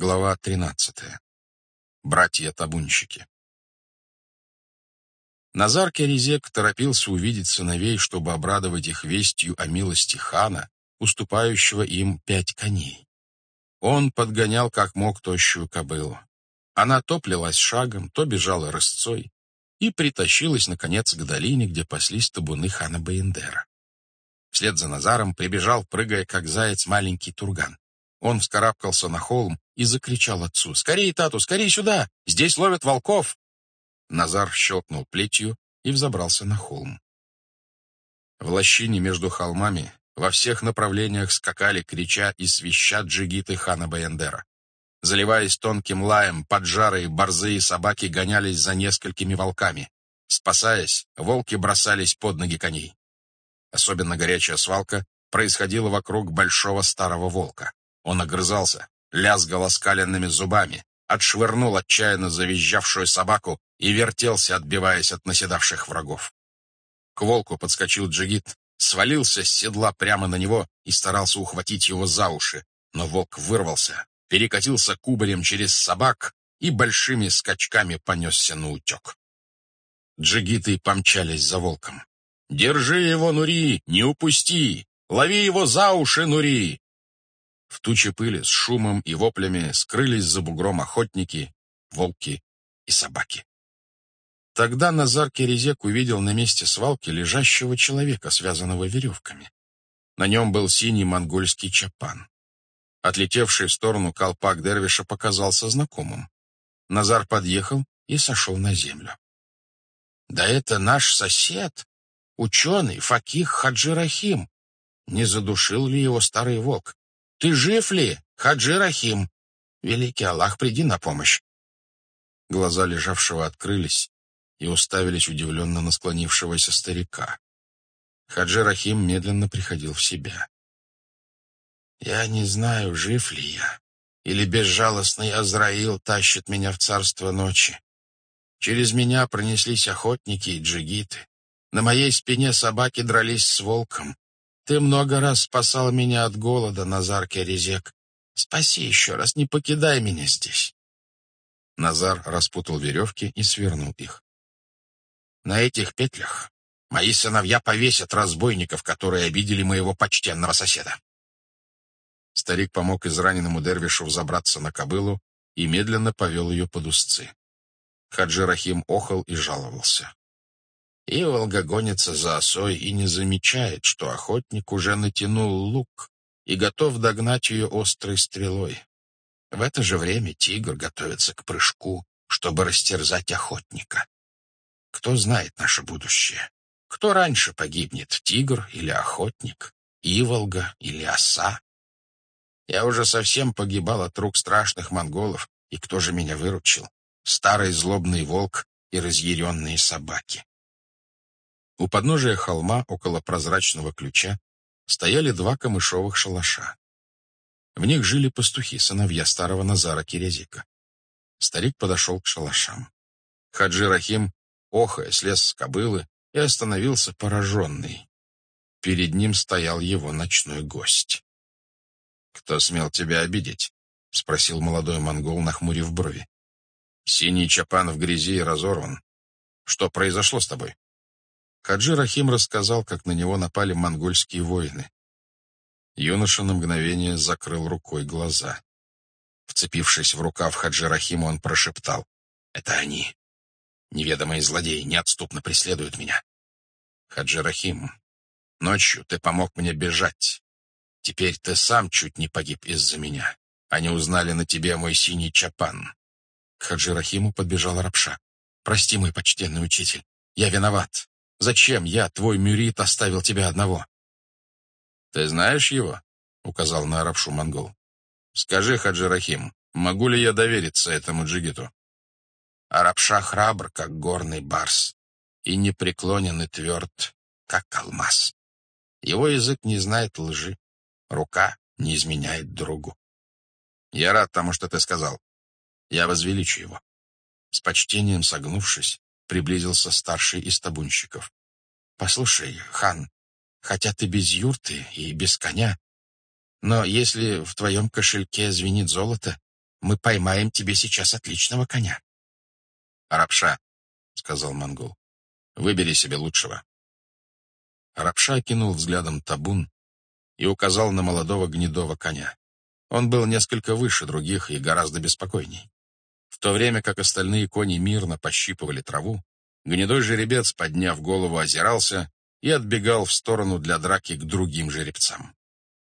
Глава 13. Братья-табунщики. Назар Керезек торопился увидеть сыновей, чтобы обрадовать их вестью о милости хана, уступающего им 5 коней. Он подгонял как мог тощую кобылу. Она то плелась шагом, то бежала рысцой и притащилась, наконец, к долине, где паслись табуны хана Баяндера. Вслед за Назаром прибежал, прыгая как заяц, маленький Турган. Он вскарабкался на холм и закричал отцу: «Скорей, тату, скорей сюда! Здесь ловят волков!» Назар щелкнул плетью и взобрался на холм. В лощине между холмами во всех направлениях скакали, крича и свища, джигиты хана Баяндера. Заливаясь тонким лаем, поджарые борзые собаки гонялись за несколькими волками. Спасаясь, волки бросались под ноги коней. Особенно горячая свалка происходила вокруг большого старого волка. Он огрызался, лязгал оскаленными зубами, отшвырнул отчаянно завизжавшую собаку и вертелся, отбиваясь от наседавших врагов. К волку подскочил джигит, свалился с седла прямо на него и старался ухватить его за уши, но волк вырвался, перекатился кубарем через собак и большими скачками понесся наутек. Джигиты помчались за волком. «Держи его, Нури! Не упусти! Лови его за уши, Нури!» В туче пыли с шумом и воплями скрылись за бугром охотники, волки и собаки. Тогда Назар Керезек увидел на месте свалки лежащего человека, связанного веревками. На нем был синий монгольский чапан. Отлетевший в сторону колпак дервиша показался знакомым. Назар подъехал и сошел на землю. «Да это наш сосед, ученый факих Хаджи Рахим. Не задушил ли его старый волк? Ты жив ли, Хаджи Рахим? Великий Аллах, приди на помощь!» Глаза лежавшего открылись и уставились удивленно на склонившегося старика. Хаджи Рахим медленно приходил в себя. «Я не знаю, жив ли я, или безжалостный Азраил тащит меня в царство ночи. Через меня пронеслись охотники и джигиты. На моей спине собаки дрались с волком. Ты много раз спасал меня от голода, Назар Керезек. Спаси еще раз, не покидай меня здесь». Назар распутал веревки и свернул их. «На этих петлях мои сыновья повесят разбойников, которые обидели моего почтенного соседа». Старик помог израненному дервишу взобраться на кобылу и медленно повел ее под узцы. Хаджи Рахим охал и жаловался. Иволга гонится за осой и не замечает, что охотник уже натянул лук и готов догнать ее острой стрелой. В это же время тигр готовится к прыжку, чтобы растерзать охотника. Кто знает наше будущее? Кто раньше погибнет, тигр или охотник, иволга или оса? Я уже совсем погибал от рук страшных монголов, и кто же меня выручил? Старый злобный волк и разъяренные собаки. У подножия холма, около прозрачного ключа, стояли 2 камышовых шалаша. В них жили пастухи, сыновья старого Назара Керезека. Старик подошел к шалашам. Хаджи Рахим, охая, слез с кобылы и остановился пораженный. Перед ним стоял его ночной гость. «Кто смел тебя обидеть?» — спросил молодой монгол, нахмурив брови. «Синий чапан в грязи и разорван. Что произошло с тобой?» Хаджи Рахим рассказал, как на него напали монгольские воины. Юноша на мгновение закрыл рукой глаза. Вцепившись в рукав Хаджи Рахима, он прошептал: «Это они. Неведомые злодеи неотступно преследуют меня. Хаджи Рахим, ночью ты помог мне бежать. Теперь ты сам чуть не погиб из-за меня. Они узнали на тебе мой синий чапан». К Хаджи Рахиму подбежала Рапша. «Прости, мой почтенный учитель, я виноват. Зачем я, твой мюрит, оставил тебя одного?» «Ты знаешь его?» — указал на Рапшу монгол. «Скажи, Хаджи Рахим, могу ли я довериться этому джигиту?» А Рапша храбр, как горный барс, и непреклонен и тверд, как алмаз. Его язык не знает лжи, рука не изменяет другу. Я рад тому, что ты сказал. Я возвеличу его. С почтением согнувшись, приблизился старший из табунщиков. «Послушай, хан, хотя ты без юрты и без коня, но если в твоем кошельке звенит золото, Мы поймаем тебе сейчас отличного коня». «Арапша», — сказал монгол, — «выбери себе лучшего». Арапша кинул взглядом табун и указал на молодого гнедого коня. Он был несколько выше других и гораздо беспокойней. В то время как остальные кони мирно пощипывали траву, гнедой жеребец, подняв голову, озирался и отбегал в сторону для драки к другим жеребцам.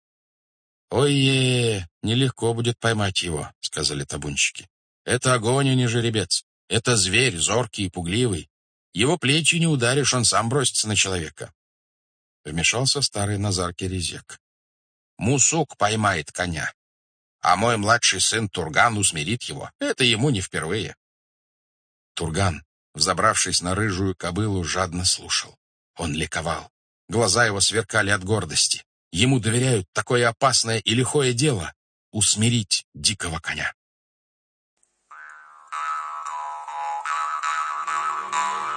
«Ой-е, нелегко будет поймать его», — сказали табунщики. «Это огонь, а не жеребец. Это зверь, зоркий и пугливый. Его плечи не ударишь, он сам бросится на человека». Вмешался старый Назар Керезек. «Мусук поймает коня, а мой младший сын Турган усмирит его. Это ему не впервые». Турган, взобравшись на рыжую кобылу, жадно слушал. Он ликовал. Глаза его сверкали от гордости. Ему доверяют такое опасное и лихое дело — усмирить дикого коня.